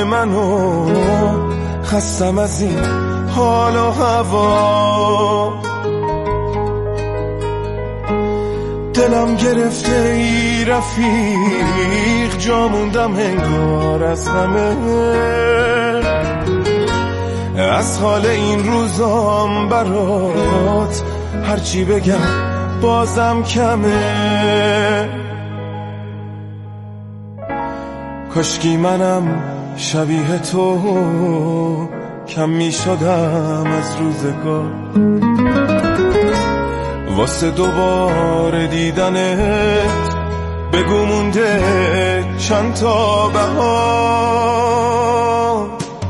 منو، خستم از این حال و هوا. دلم گرفته ای رفیق، جا موندم انگار از همه، از حال این روزام برات هرچی بگم بازم کمه. کاشکی منم شبیه تو کم می شدم از روزگار، واسه دوباره دیدنت بگو مونده چند تا بهار.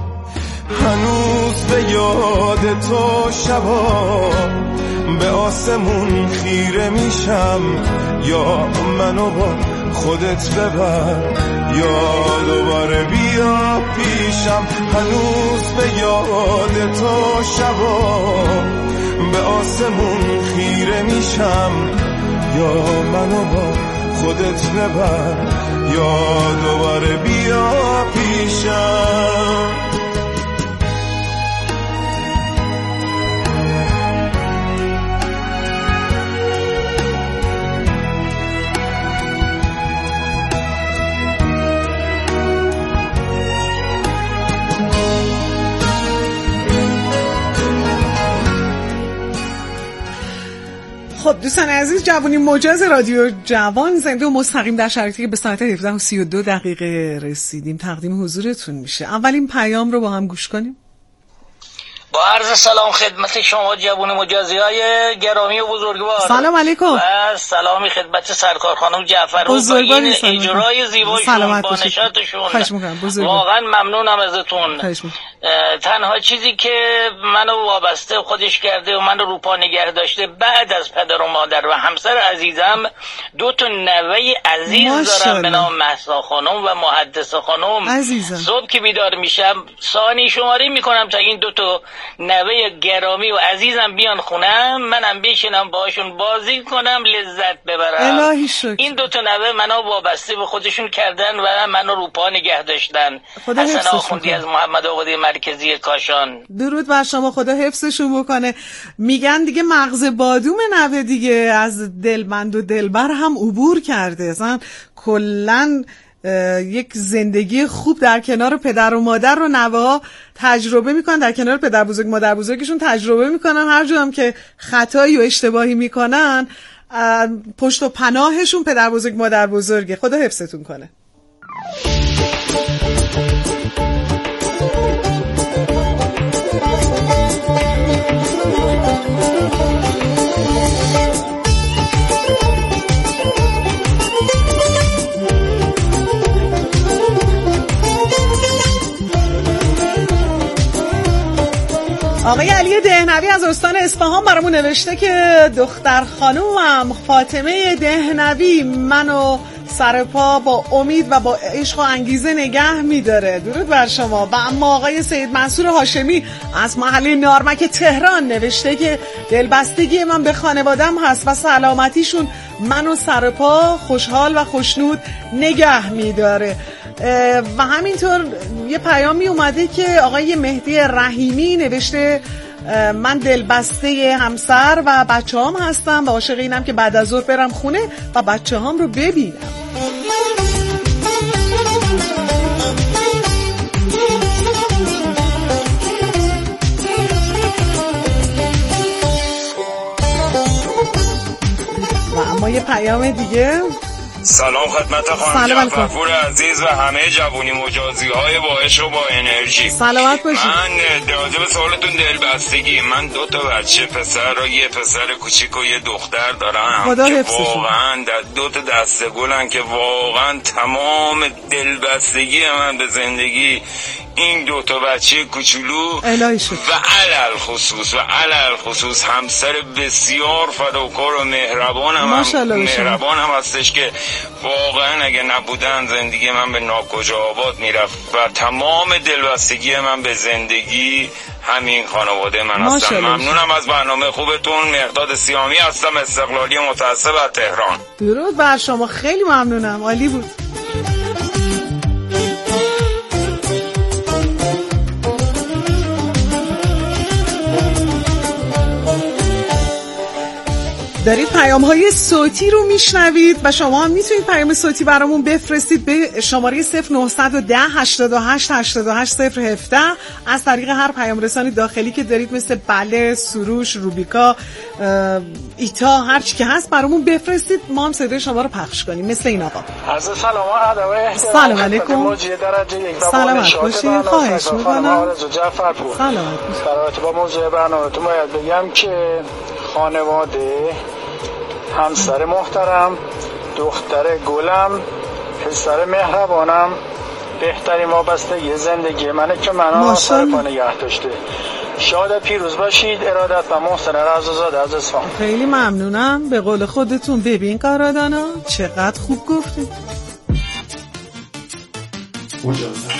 هنوز به یاد تو شبا به آسمون خیره میشم، یا منو با خودت ببر یا دوباره بیا پیشم. هنوز به یاد تو شبا به آسمون خیره میشم، یا منو با خودت ببر یا دوباره بیا پیشم. خب دوستان عزیز، جوونی مجاز رادیو جوان زنده و مستقیم در شرایطی که به ساعت 17:32 رسیدیم تقدیم حضورتون میشه. اولین پیام رو با هم گوش کنیم. با عرض سلام خدمت شما جوون مجازی‌های گرامی و بزرگوار. سلام علیکم. و سلامی خدمت سرکار خانم جعفر و با این اجرای زیبایشون با نشاطشون واقعا ممنونم ازتون. تنها چیزی که منو وابسته خودش کرده و منو روپا نگه داشته بعد از پدر و مادر و همسر عزیزم 2 نوه عزیز دارم به نام مهسا خانم و محدثه خانم عزیزم. صبح که بیدار میشم ثانیه شماری میکنم تا این 2 نوه گرامی و عزیزم بیان خونم، منم بشینم باهاشون بازی کنم لذت ببرم. الهی شکر. این 2 نوه منو وابسته به خودشون کردن و منو روپا نگه داشتن. حسن آخوندی از محمد آقای مرکزی کاشان. درود بر شما، خدا حفظشون بکنه. میگن دیگه مغز بادوم نوه دیگه از دلبند و دلبر هم عبور کرده، اصلا کلن یک زندگی خوب در کنار پدر و مادر رو نوه ها تجربه میکنن، در کنار پدر بزرگ مادر بزرگشون تجربه میکنن. هر جا هم که خطایی و اشتباهی میکنن پشت و پناهشون پدر بزرگ مادر بزرگه. خدا حفظتون کنه. آقای علی دهنوی از استان اصفهان برامون نوشته که دختر خانومم فاطمه دهنوی منو سر پا با امید و با عشق و انگیزه نگه میداره. درود بر شما. و اما آقای سید منصور هاشمی از محله نارمک تهران نوشته که دلبستگی من به خانوادم هست و سلامتیشون منو سر پا خوشحال و خوشنود نگه میداره. و همینطور یه پیامی اومده که آقای مهدی رحیمی نوشته من دلبسته همسر و بچه هم هستم و عاشق اینم که بعد از ظهر برم خونه و بچه هم رو ببینم. و اما یه پیام دیگه. سلام خدمت خانم جعفرپور عزیز و همه جوونی مجازی های با عشق و با انرژی. سلامت باشید. من راجع به سوالتون دلبستگی، من 2 بچه پسر و یه پسر کوچیک و یه دختر دارم که واقعا 2 دسته گلن که واقعا تمام دلبستگی من به زندگی این 2 بچه کوچولو و علل خصوص همسر بسیار فداکار و مهربان هم هستش که واقعا اگه نبودن زندگی من به ناکجا آباد میرفت و تمام دلبستگی من به زندگی همین خانواده من هستم. ممنونم از برنامه خوبتون. مقداد سیامی هستم، استقلالی متعصب از تهران. درود بر شما، خیلی ممنونم، عالی بود. دارید پیام‌های صوتی رو میشنوید و شما هم میتونید پیام صوتی برامون بفرستید به شماره 0910 88 88 017 از طریق هر پیام رسانی داخلی که دارید، مثل بله، سروش، روبیکا، ایتا، هر چی که هست برامون بفرستید، ما هم صدای شما رو پخش کنیم. مثل این آقا. عرض سلام و ادب و احترام. سلام علیکم. سلامت باشید. خواهش می‌کنم. سلامت باشید. برای با موضوع برنامه‌تون باید بگم که خانواده، همسر محترم، دختر گلم، پسر مهربانم بهترین وابستگی زندگی منه که منو سر پا نگه داشته. شاد پیروز باشید. ارادت و محسن رضازاده از اصفهان. خیلی ممنونم. به قول خودتون ببین قرادانا چقدر خوب گفتید. مجازات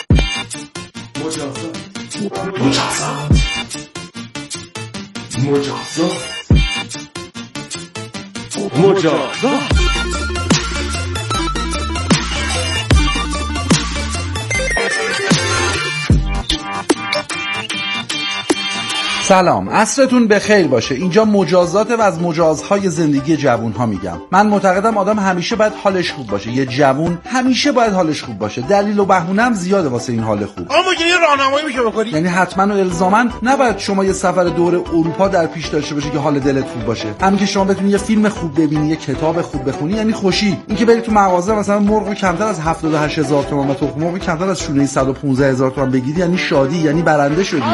سلام، عصرتون بخیر باشه. اینجا مجازاته و از مجازهای زندگی جوون‌ها میگم. من معتقدم آدم همیشه باید حالش خوب باشه. یه جوون همیشه باید حالش خوب باشه. دلیل و بهونه هم زیاده واسه این حال خوب. اما یه راهنمایی میشه بکنی؟ یعنی حتما و الزاما نباید شما یه سفر دور اروپا در پیش داشته باشی که حال دلت خوب باشه. همین که شما بتونی یه فیلم خوب ببینی، یه کتاب خوب بخونی، یعنی خوشی. اینکه بری تو مغازه مثلا مرغ کمتر از 78000 تومان و تخم مرغ کمتر از شونه 115000 تومان بگیری، یعنی شادی، یعنی برنده شدی.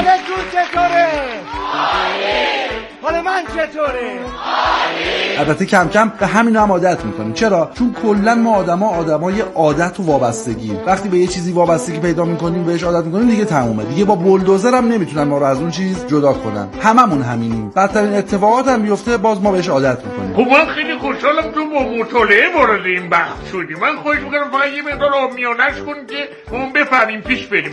حالا من چطوره؟ البته کم کم به همین هم عادت میکنیم. چرا؟ چون کلا ما آدمای عادت و وابستگی. وقتی به یه چیزی وابستگی پیدا میکنیم، بهش عادت میکنیم، دیگه تمومه. دیگه با بولدوزر هم نمیتونن ما رو از اون چیز جدا کنن. هممون همینیم. بدترین اتفاقات هم بیفته، باز ما بهش عادت میکنیم. خب من خیلی خوشحالم تو با مطالعه وارد این بحث شدی. من خواهش میکنم فقط یه مقدار آبمیانش کن که ما بفهمیم پیش بریم.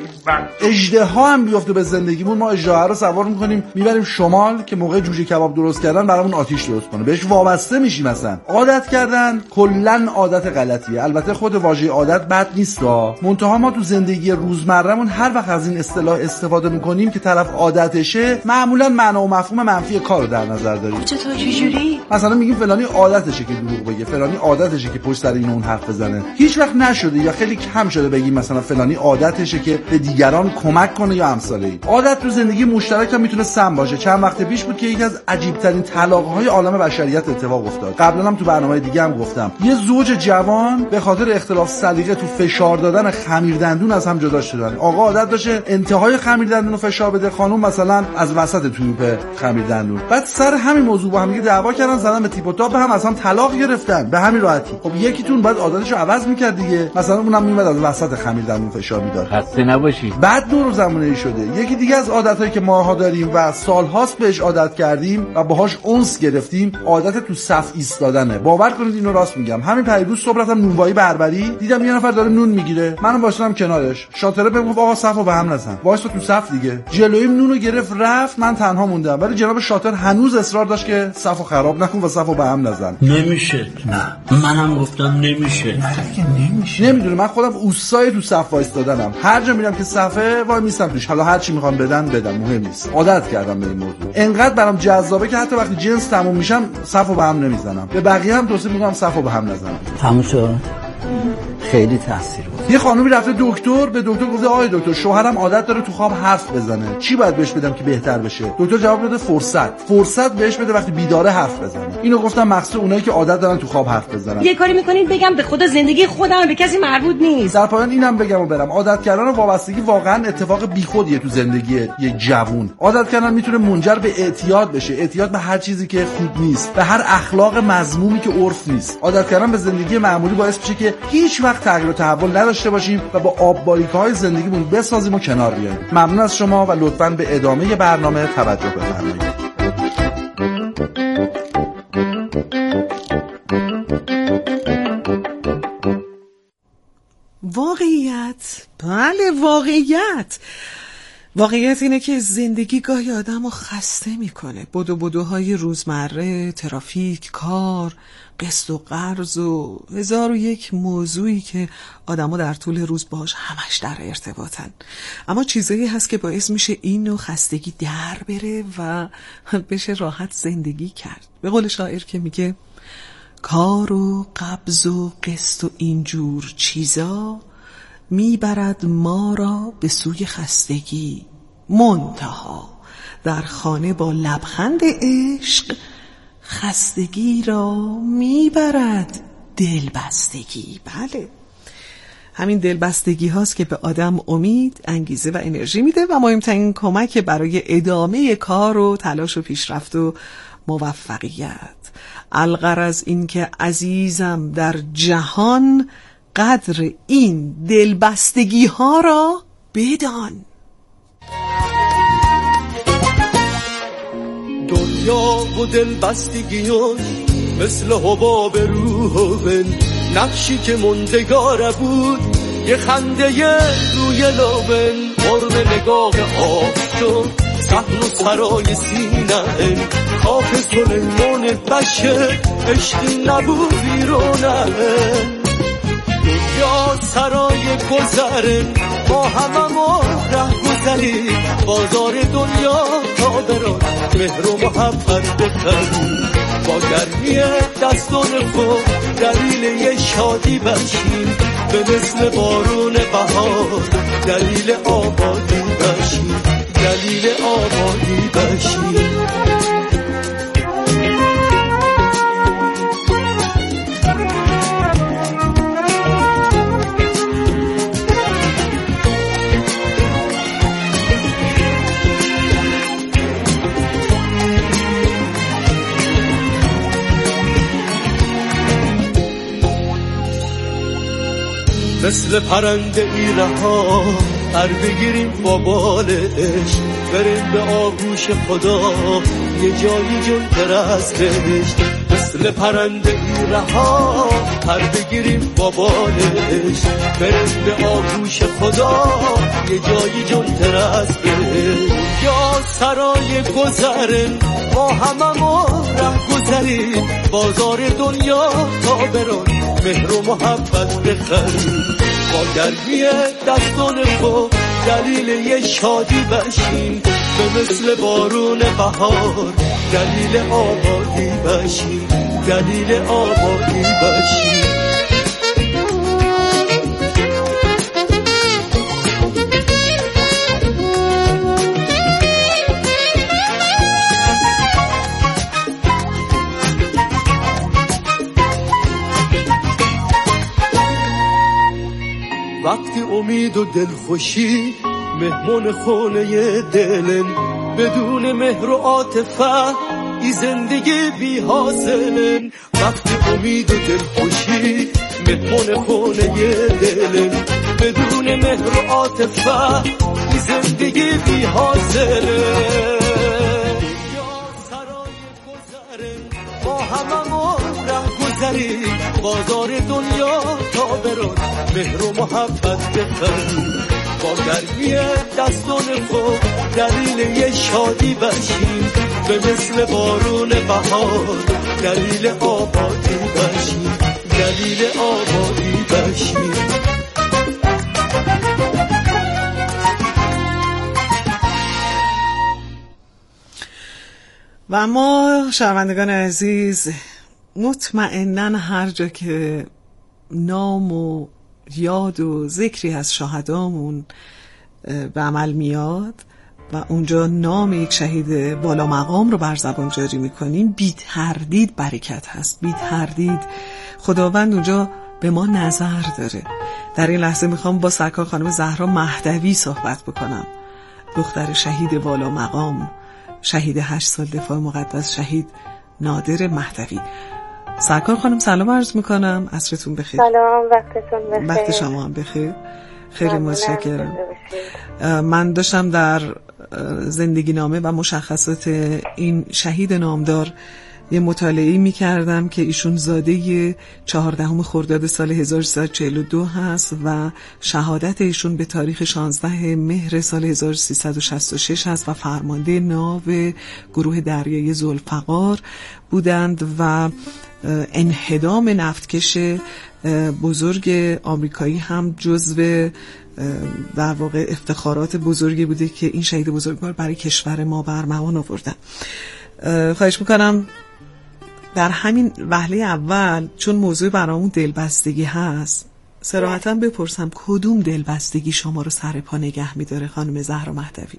اژدها هم بیفته به زندگیمون، ما اژدها رو سوار میکنیم میبریم شمال که موقع جوجه کباب درست کردن برامون آتیش درست کنه. بهش وابسته میشیم. مثلا عادت کردن کلا عادت غلطیه. البته خود واژه عادت بد نیست، منتها ما تو زندگی روزمرهمون هر وقت از این اصطلاح استفاده میکنیم که طرف عادتشه، معمولا معنا و مفهوم منفی کار رو در نظر داریم. چطور چجوری؟ مثلا میگیم فلانی عادتشه که دروغ بگه، فلانی عادتشه که پشت سر این اون حرف بزنه. هیچ وقت نشده یا خیلی کم شده بگیم مثلا فلانی عادتشه که به دیگران کمک کنه یا امثال این. عادت تو زندگی مشترک هم میتونه سم باشه. چند وقت پیش بود که یکی از عجیب ترین طلاق‌های عالم بشریت اتفاق افتاد. قبلا هم تو برنامه دیگه هم گفتم، یه زوج جوان به خاطر اختلاف سلیقه تو فشار دادن خمیردندون از هم جدا شدن. آقا عادت داشته انتهای خمیردندون رو فشار بده، خانم مثلا از وسط توپ خمیردندون. بعد سر همین موضوع با هم دیگه دعوا کردن، زدن به تیپ و تاپ، هم اصلا طلاق گرفتن به همین راحتی. خب یکیتون بعد عادتش رو عوض می‌کرد دیگه، مثلا اونم میومد از وسط خمیردندون فشار میداد. خسته نباشی. بعد دور زمانه‌ای شده. یکی دیگه از عادتایی که ماها داریم و سال‌هاست بهش عادت کردیم و باهاش انس گرفتیم، عادت تو صف ایستادنه. باور کنید اینو راست میگم. همین پیروز صبح رفتم نونوایی بربری، دیدم یه نفر داره نون میگیره، منم وایسادم کنارش. شاطره بهم گفت آقا صفو به هم نزن، وایسا تو صف دیگه. جلویم نونو گرفت رفت، من تنها موندم. ولی جناب شاطر هنوز اصرار داشت که صفو خراب نکن و صفو به هم نزن. نمیشه. نه منم گفتم نمیشه. نمیدونه، من خودم اوسای تو صف وایسادنم. هر جا میرم که صفه وای میستم توش، حالا هر چی میخوام بدن مهم نیست. عادت کردم به این موضوع. انقدر برام جذابه که حتی وقتی جنس تموم میشم صفو به هم نمیزنم. به بقیه هم توصیه میکنم صفو به هم نزنن. تموم شد. خیلی تاثیر بود. یه خانومی رفته دکتر، به دکتر گفته آقای دکتر شوهرم عادت داره تو خواب حرف بزنه، چی باید بهش بدم که بهتر بشه؟ دکتر جواب داده فرصت بهش بده وقتی بیداره حرف بزنه. اینو گفتم مقصود اونایی که عادت دارن تو خواب حرف بزنن. یه کاری میکنید بگم به خدا زندگی خودم به کسی مربوط نیست. در پایان اینم بگم و برم، عادت کردن و وابستگی واقعا اتفاق بیخودیه تو زندگی یک جوون. عادت کردن میتونه منجر به اعتیاد بشه، اعتیاد به هر چیزی که خوب نیست، به هر اخلاق مذمومی که عرف نیست. عادت کردن به زندگی معمولی باعث میشه که هیچ وقت تغییر و تحول نداشته باشیم و با آب‌باریکه‌های زندگیمون بسازیم و کنار بیاییم. ممنون از شما و لطفاً به ادامه برنامه توجه بفرمایید. واقعیت، بله واقعیت. واقعیت اینه که زندگی گاهی آدمو خسته میکنه. بدوهای روزمره، ترافیک، کار، قسط و قرض و 1001 موضوعی که آدمو در طول روز باهاش همش در ارتباطن. اما چیزایی هست که باعث میشه این نوع خستگی در بره و بشه راحت زندگی کرد. به قول شاعر که میگه کار و قبض و قسط و اینجور چیزا میبرد ما را به سوی خستگی، منتها در خانه با لبخند عشق خستگی را میبرد دلبستگی. بله، همین دلبستگی هاست که به آدم امید، انگیزه و انرژی میده و مهمترین کمک برای ادامه کار و تلاش و پیشرفت و موفقیت. الغرض این که عزیزم در جهان قدر این دلبستگی ها را بدان. دنیا و دلبستگیان مثل حباب روحن، نقشی که مندگار بود یه خنده روی لابن، قرم نگاه آفتاب صحن و سرای سینه، خاک سلیمان بشه عشقی نبود بیرونه. دنیا سرای گذرن با هممون ره گذری، بازار دنیا تا بران مهر و محبت بخریم، با گرمی دستان خود دلیل یه شادی بشیم، به مثل بارون بهار دلیل آبادی بشیم، دلیل آبادی بشیم. مثل پرنده ای رها پر بگیریم با بالش، بریم به آغوش خدا یه جایی جلوتر از بهشت. مثل پرنده ای رها پر بگیریم با بالش، بریم به آغوش خدا یه جایی جلوتر از بهشت. یا سرای گذرن با هممون ره گذریم، بازار دنیا تا بران مهر و محبت بخریم، با گرمی دستان خود دلیل یه شادی بشیم، به مثل بارون بهار دلیل آبادی بشیم، دلیل آبادی بشیم. وقتی امید و دلخوشی مهمون خونه دلن، بدون مهر و عاطفه ای زندگی بی حاصلن. وقتی امید و دلخوشی مهمون خونه دلن، بدون مهر و عاطفه ای زندگی بی حاصلن. سرای گذرن با هممون ره گذریم، بازار دنیا تا بران مهر و محبت بخریم، با گرمی دستان خود دلیل یه شادی بشیم، به مثل بارون بهار دلیل آبادی بشیم، دلیل آبادی بشیم. و ما شنوندگان عزیز مطمئناً هر جا که نام و یاد و ذکری از شهدامون به عمل میاد و اونجا نام یک شهید بالا مقام رو بر زبان جاری میکنیم، بی تردید برکت هست، بی تردید خداوند اونجا به ما نظر داره. در این لحظه میخوام با سرکار خانم زهرا مهدوی صحبت بکنم، دختر شهید بالا مقام، شهید 8 سال دفاع مقدس، شهید نادر مهدوی. سرکار خانم سلام عرض میکنم، عصرتون بخیر. سلام، وقتتون بخیر. وقت شما هم بخیر. خیلی متشکرم. من داشتم در زندگی نامه و مشخصات این شهید نامدار یه مطالعه می کردم که ایشون زاده 14 خرداد سال 1342 هست و شهادت ایشون به تاریخ 16 مهر سال 1366 هست و فرمانده ناو گروه دریایی ذوالفقار بودند و انهدام نفتکش بزرگ آمریکایی هم جزو در واقع افتخارات بزرگی بوده که این شهید بزرگوار برای کشور ما به ارمغان آوردن. خواهش میکنم در همین وهله اول چون موضوع برامون دلبستگی هست صراحتاً بپرسم کدوم دلبستگی شما رو سر پا نگه میداره خانم زهرا مهدوی؟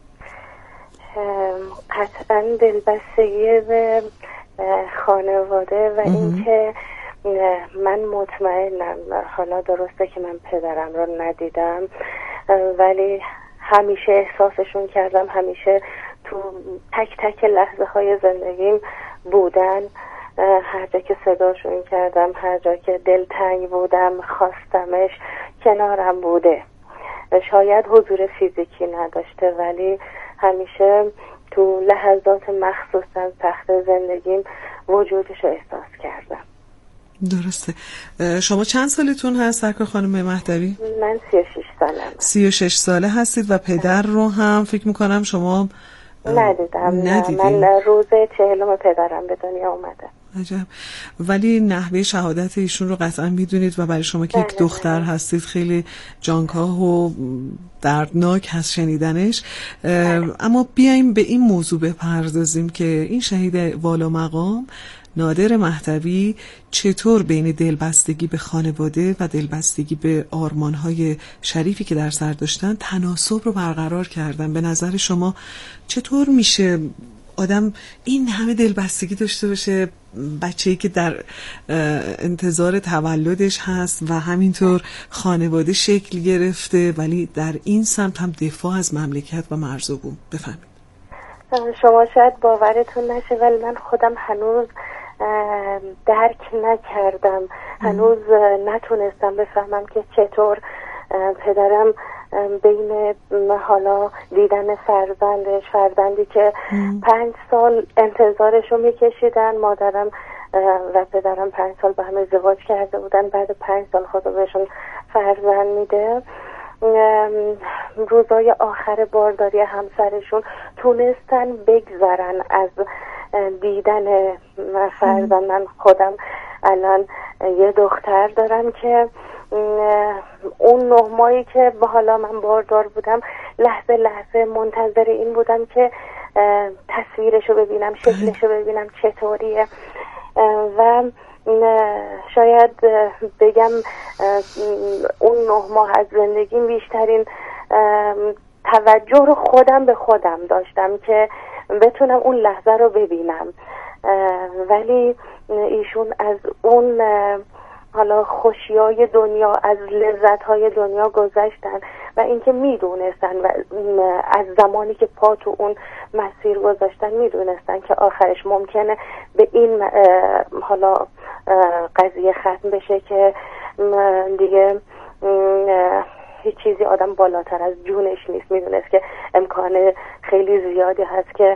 قطعاً دلبستگی به خانواده و اینکه من مطمئنم، حالا درسته که من پدرم رو ندیدم ولی همیشه احساسشون کردم، همیشه تو تک تک لحظه های زندگیم بودن، هر جا که صداشون کردم، هر جا که دلتنگ بودم خواستمش، کنارم بوده. شاید حضور فیزیکی نداشته ولی همیشه تو لحظات مخصوصا سخت زندگیم وجودش رو احساس کردم. درسته. شما چند سالتون هست سرکار خانم مهدوی؟ من 36 سالم. 36 ساله هستید و پدر رو هم فکر میکنم شما ندیدم. من روز 40 پدرم به دنیا اومده. عجب. ولی نحوه شهادت ایشون رو قطعا میدونید و برای شما که یک دختر هستید خیلی جانکاه و دردناک هست شنیدنش. اما بیایم به این موضوع بپردازیم که این شهید والا مقام نادر مهدوی چطور بین دلبستگی به خانواده و دلبستگی به آرمان‌های شریفی که در سر داشتن تناسب رو برقرار کردن؟ به نظر شما چطور میشه آدم این همه دلبستگی داشته باشه، بچه‌ای که در انتظار تولدش هست و همینطور خانواده شکل گرفته ولی در این سمت هم دفاع از مملکت و مرزبون؟ بفهمید. شما شاید باورتون نشه ولی من خودم هنوز درک نکردم، هنوز نتونستم بفهمم که چطور پدرم بین حالا دیدن فرزندی که 5 سال انتظارشو میکشیدن، مادرم و پدرم 5 سال با هم ازدواج کرده بودن، بعد 5 سال خدا بهشون فرزند میده، روزای آخر بارداری همسرشون تونستن بگذرن از دیدن فرزند. من خودم الان یه دختر دارم که اون 9 ماهی که حالا من باردار بودم لحظه لحظه منتظر این بودم که تصویرشو ببینم، شکلشو ببینم چطوریه و شاید بگم اون 9 ماه از زندگیم بیشترین توجه رو خودم به خودم داشتم که بتونم اون لحظه رو ببینم، ولی ایشون از اون حالا خوشیای دنیا، از لذتهای دنیا گذشتن و اینکه میدونستن و از زمانی که پا تو اون مسیر گذاشتن میدونستن که آخرش ممکنه به این حالا قضیه ختم بشه که دیگه هیچ چیزی آدم بالاتر از جونش نیست. میدونست که امکان خیلی زیادی هست که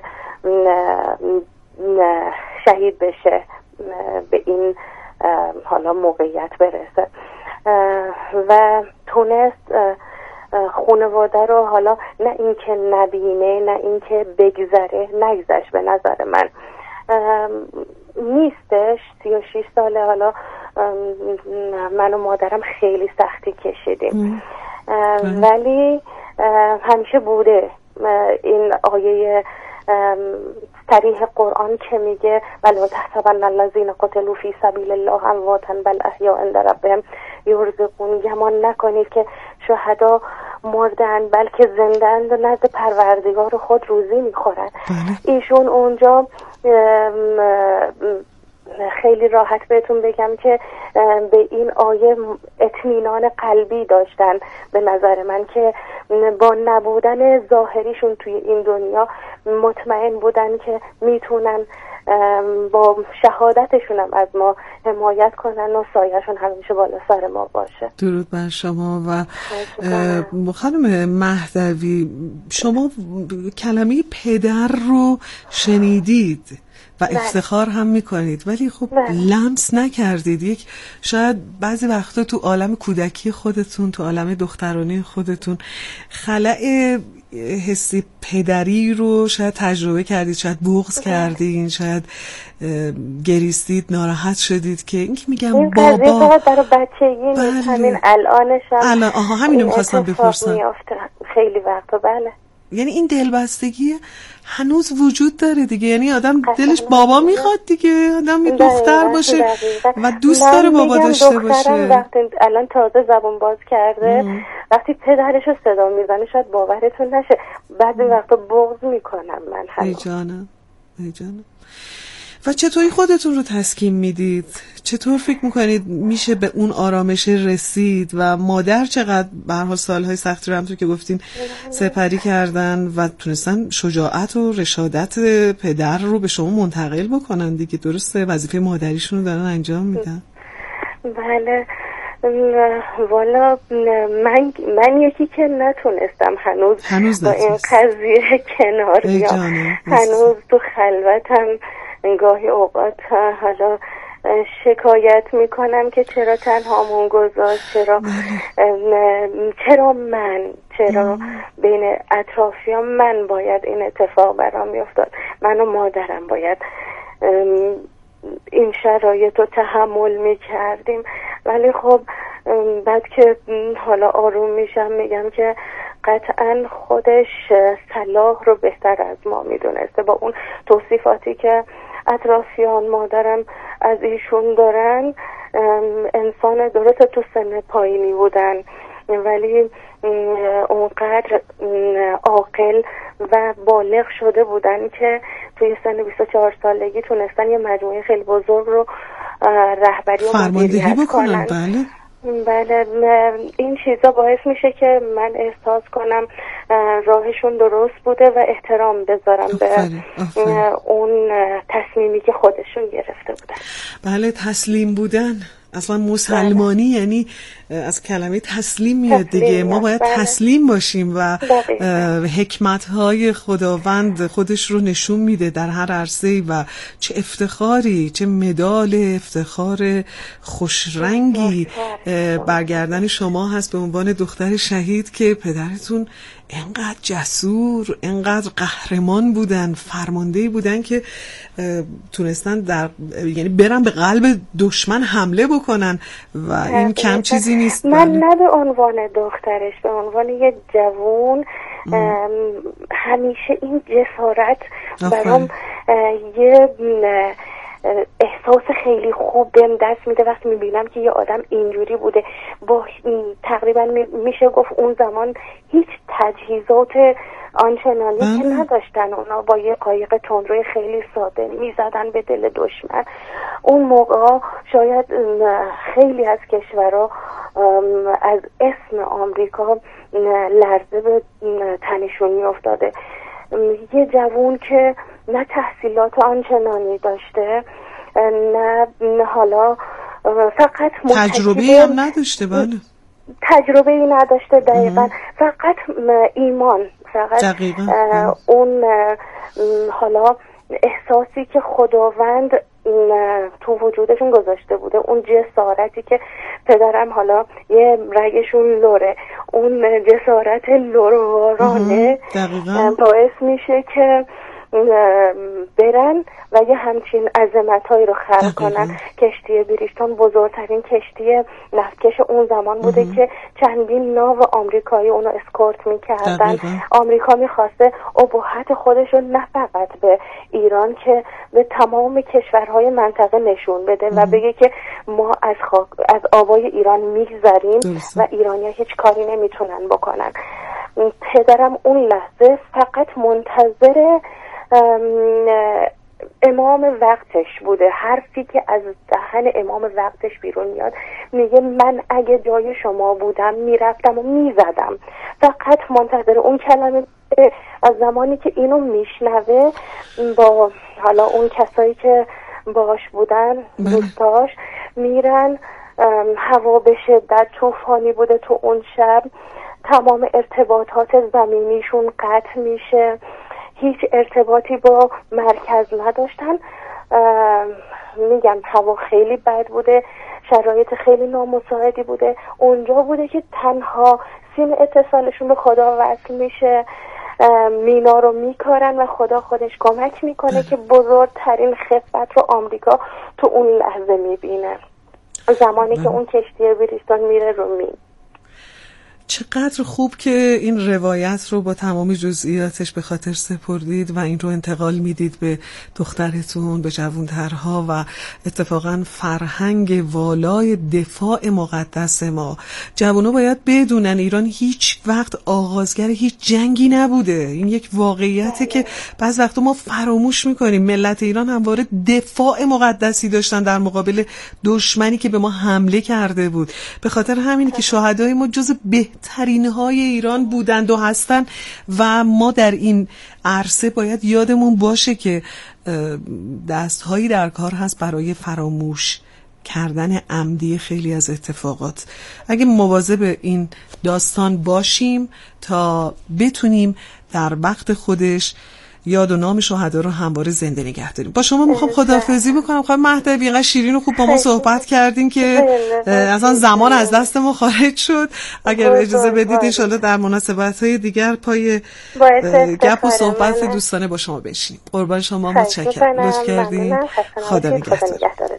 شهید بشه، به این حالا موقعیت برسه و تونست خانواده رو حالا نه اینکه نبینه نه اینکه بگذره، نگذشت. به نظر من نیستش. 36 ساله حالا من و مادرم خیلی سختی کشیدیم ولی همیشه بوده این آیه صریح قرآن که میگه ولا تحسبن الذین قتلوا فی سبیل الله امواتا بل احیاء عند ربهم یرزقون. گمان نکنید که شهدا مردن بلکه زنده اند و نزد پروردگار خود روزی میخورن. ایشون اونجا خیلی راحت بهتون بگم که به این آیه اطمینان قلبی داشتن به نظر من که با نبودن ظاهریشون توی این دنیا مطمئن بودن که میتونن با شهادتشون هم از ما حمایت کنن و سایه‌شون همیشه بالا سر ما باشه. درود بر شما. و خانم مهدوی، شما کلمه پدر رو شنیدید و افتخار هم میکنید، ولی خب لمس نکردید. یک شاید بعضی وقتا تو عالم کودکی خودتون، تو عالم دخترانه خودتون خلأ حسی پدری رو شاید تجربه کردید، شاید بغض کردین، شاید گریستید، ناراحت شدید که این که میگم این بابا فقط برای بچگی نیست، همین الانش هم همینو میخواستم بپرسم. خیلی وقتا. بله، یعنی این دلبستگی هنوز وجود داره دیگه، یعنی آدم دلش بابا میخواد دیگه، آدم یه دختر باشه و دوست داره بابا داشته باشه. وقتی الان تازه زبون باز کرده وقتی پدرش رو صدا میزنه شاید باورتون نشه، بعضی وقتا بغض میکنم من. ای جانم. و چطوری خودتون رو تسکین میدید؟ چطور فکر میکنید میشه به اون آرامش رسید؟ و مادر چقدر به هر حال سالهای سختی رو همونطور که گفتین سپری کردن و تونستن شجاعت و رشادت پدر رو به شما منتقل بکنن دیگه، درسته؟ وظیفه مادریشون رو دارن انجام میدن. بله، والا من یکی که نتونستم هنوز با این قضیه کنار بیام. هنوز تو خلوتم گاهی اوقات حالا شکایت میکنم که چرا تنهامون گذاشت، چرا بین اطرافیان من باید این اتفاق برام میافتاد، من و مادرم باید این شرایط رو تحمل میکردیم. ولی خب بعد که حالا آروم میشم میگم که قطعا خودش صلاح رو بهتر از ما میدونسته، با اون توصیفاتی که اطرافیان مادرم از ایشون دارن. انسان درست تو سن پایینی بودن ولی اونقدر عاقل و بالغ شده بودن که توی سن 24 سالگی تونستن یه مجموعه خیلی بزرگ رو رهبری و مدیریت کنن. بله، این چیزا باعث میشه که من احساس کنم راهشون درست بوده و احترام بذارم به اون تصمیمی که خودشون گرفته بودن. بله، تسلیم بودن. اصلا مسلمانی یعنی از کلمه تسلیم میاد دیگه. ما باید تسلیم باشیم و حکمت‌های خداوند خودش رو نشون میده در هر عرصه‌ای و چه افتخاری، چه مدال افتخار خوشرنگی برگردن شما هست به عنوان دختر شهید که پدرتون انقدر جسور، انقدر قهرمان بودن، فرماندهی بودن که تونستن یعنی برن به قلب دشمن حمله بکنن و این کم چیزی نیست. من نه به عنوان دخترش، به عنوان یه جوون همیشه این جسارت برام یه احساس خیلی خوب بهم دست میده وقتی میبینم که یه آدم اینجوری بوده. با تقریبا میشه گفت اون زمان هیچ تجهیزات آنچنانی که نداشتن، اونا با یه قایق تندروی خیلی ساده میزدن به دل دشمن. اون موقع شاید خیلی از کشورها از اسم آمریکا لرزه به تنشون میافتاده. یه جوون که نه تحصیلات آنچنانی داشته، نه حالا فقط تجربه هم نداشته. بله، تجربه ای نداشته. دقیقا فقط ایمان، فقط اون حالا احساسی که خداوند تو وجودشون گذاشته بوده، اون جسارتی که پدرم حالا یه رگشون لوره، اون جسارت لوروارانه باعث میشه که برن و یه همچین عظمت‌هایی رو خلق کنن. کشتی بریستون بزرگترین کشتی نفتکش اون زمان بوده که چندین ناو آمریکایی اونو اسکورت میکردن. آمریکا میخواسته ابهت خودش رو نه فقط به ایران که به تمام کشورهای منطقه نشون بده و بگه که ما از آوای ایران میگذریم و ایرانی‌ها هیچ کاری نمیتونن بکنن. پدرم اون لحظه فقط منتظر امام وقتش بوده. حرفی که از دهن امام وقتش بیرون میاد میگه من اگه جای شما بودم میرفتم و میزدم. فقط منتظر اون کلمه. از زمانی که اینو میشنوه با حالا اون کسایی که باش بودن دوستاش میرن، هوا به شدت طوفانی بوده تو اون شب، تمام ارتباطات زمینیشون قطع میشه، هیچ ارتباطی با مرکز نداشتن. میگم هوا خیلی بد بوده، شرایط خیلی نامساعدی بوده. اونجا بوده که تنها سیم اتصالشون به خدا وصل میشه، مینا رو میکارن و خدا خودش کمک میکنه که بزرگترین خفت رو آمریکا تو اون لحظه میبینه، زمانی که اون کشتی بریستون میره رو مین. چقدر خوب که این روایت رو با تمام جزئیاتش به خاطر سپردید و این رو انتقال میدید به دخترتون، به جوانترها و اتفاقا فرهنگ والای دفاع مقدس ما. جوانو باید بدونن ایران هیچ وقت آغازگر هیچ جنگی نبوده. این یک واقعیته که بعض وقتا ما فراموش میکنیم. ملت ایران همواره دفاع مقدسی داشتن در مقابل دشمنی که به ما حمله کرده بود. به خاطر همینه که شهدای ما جز بهترین های ایران بودند و هستن و ما در این عرصه باید یادمون باشه که دستهایی در کار هست برای فراموش کردن عمدی خیلی از اتفاقات. اگه مواظب این داستان باشیم تا بتونیم در وقت خودش یاد و نام شهدا رو همواره زنده نگه داریم. با شما میخوام خداحافظی بکنم. خانم مهدوی اینقدر شیرین و خوب با ما صحبت کردین که اصلا زمان از دست ما خارج شد. اگر اجازه بدید انشالله در مناسبت‌های دیگر پای گپ و صحبت دوستانه با شما بشیم. قربان شما، متشکرم. لطف کردین. خدا نگهدارتون.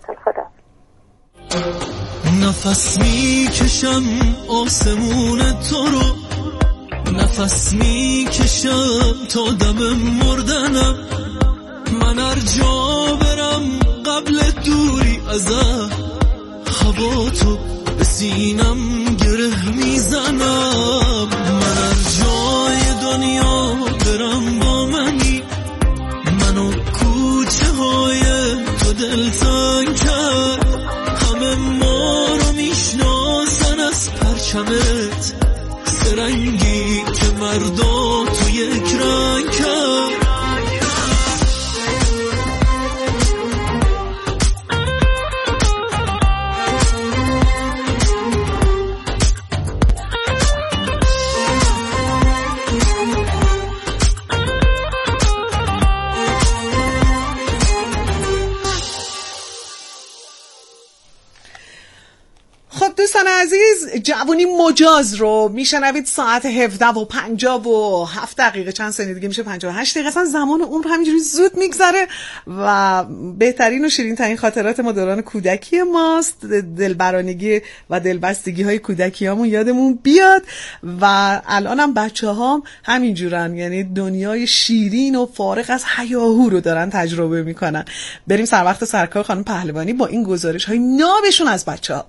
نفس میکشم آسمون تو رو، نفس میکشم تا دم مردنم، من هر جا برم قبل دوری ازت، هوا تو به سینم گره میزنم، من هر جای دنیا برم با منی، منو کوچه های تو دلتنگ کرد، همه ما رو میشناسن از پرچمت، سرنگی که مردا تو یک رنگ کرد. دوستان عزیز، جوونی مجاز رو میشنوید. ساعت 17:57 چند ثانیه دیگه میشه 58 دقیقه. اصلا زمان عمر همینجوری زود میگذره و بهترین و شیرین ترین خاطرات ما دوران کودکی ماست. دلبرانگی و دلبستگی های کودکی هامون یادمون بیاد و الان هم بچه هام همینجورن، یعنی دنیای شیرین و فارغ از هیاهو رو دارن تجربه میکنن. بریم سر وقت سرکار خانم پهلوانی با این گزارش های نابشون از بچه ها.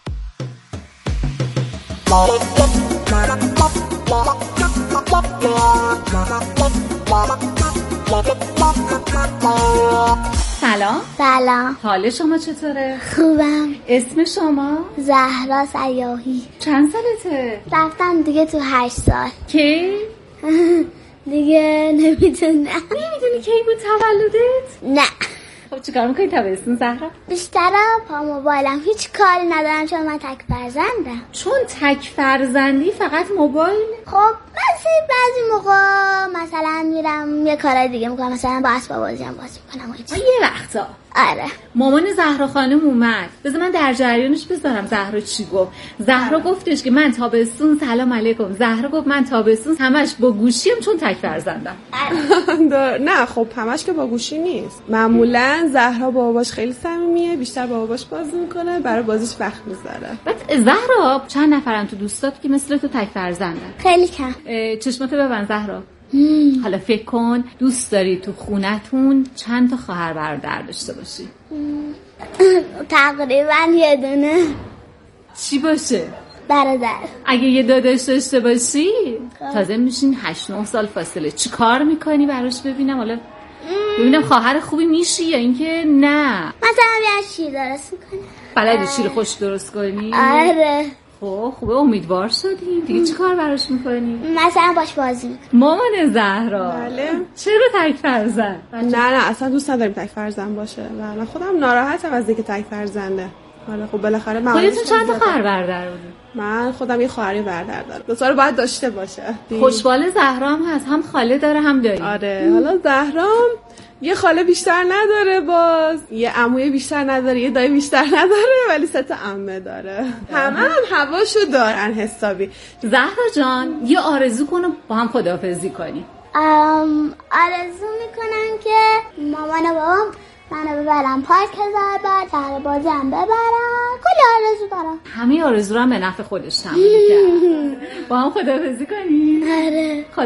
سلام. سلام. حال شما چطوره؟ خوبم. اسم شما؟ زهرا سیاحی. چند سالته؟ رفتم دیگه تو 8 سال. کی؟ دیگه نمیدونم. نمیدونی کی بود تولدت؟ نه. خب چیکار میکنی تابستون زهرا؟ بیشترم پا موبایلم، هیچ کاری ندارم چون من تک فرزندم. چون تک فرزندی فقط موبایل؟ خب بعضی موقع مثلا میرم یه کارای دیگه میکنم، مثلا با اسباب بازی هم بازی میکنم. یه وقتا آره. مامان زهرا خانم اومد، بذار من در جریانش بذارم زهرا چی گفت. زهرا گفتش که من تابستون سلام علیکم، زهرا گفت من تابستون همش با گوشیم چون تک فرزندم. نه خب همش که با گوشی نیست، معمولا زهرا با باباش خیلی صمیمیه، بیشتر با باباش بازی میکنه، برای بازیش وقت میذاره. بعد زهرا چند نفرن تو دوستات که مثل تو تک فرزندن؟ خیلی کم. چشماتو ببند زهرا. حالا فکر کن دوست داری تو خونتون چند تا خواهر برادر داشته باشی؟ تقریبا یه دونه. چی باشه؟ برادر. اگه یه داداش داشته باشی تازه میشین 8-9 سال فاصله، چی کار میکنی براش؟ ببینم حالا ببینم خواهر خوبی میشی یا اینکه نه. مثلا بیان شیر درست میکنه. بلدی شیر خوش درست کنی؟ آره. خب خوبه، امیدوار شدیم. دیگه چی کار براش میکنی؟ مثلا باش بازی میکنم. مامان زهرا بله. چرا تک فرزند؟ نه اصلا دوست نداریم تک فرزند باشه و من خودم ناراحتم از اینکه تک فرزنده. آره خب بالاخره خودتون چند تا خواهر برادر بودید؟ من خودم یه خواهر برادر دارم. دوستار باید داشته باشه. خوشبال زهرا هم هست، هم خاله داره هم دایی. آره حالا زهرا یه خاله بیشتر نداره، باز یه عموی بیشتر نداره، یه دایی بیشتر نداره، ولی 3 تا عمه داره. همه هم هواشو دارن حسابی. زهرا جان یه آرزو کن و با هم خداحافظی کنی. آرزو میکنم که مامان و بابام منو ببرم پارک زربر، تهر بازی هم ببرم. کلی آرزو دارم. همه آرزو رو هم به نفع خودش تموم کرد. با هم خداحافظی کنی. آره.